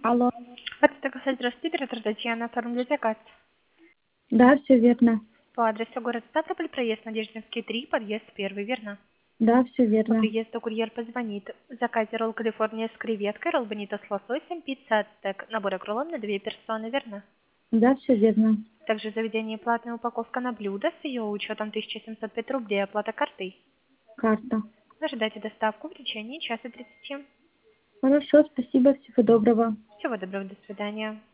Алло. Здравствуйте, оператор Татьяна, оформили заказ. Да, все верно. По адресу город Ставрополь, проезд Надеждинский, 3, подъезд 1, верно? Да, все По верно. приезду курьер позвонит. В заказе ролл Калифорния с креветкой, ролл бонито с лососем, пицца ацтек, набор кроллов на 2 персоны, верно? Да, все верно. Также в заведении платная упаковка на блюдо с ее учетом 1705 рублей, оплата картой. Карта. Ожидайте доставку в течение часа 30. Хорошо, спасибо, всего доброго. Всего доброго, до свидания.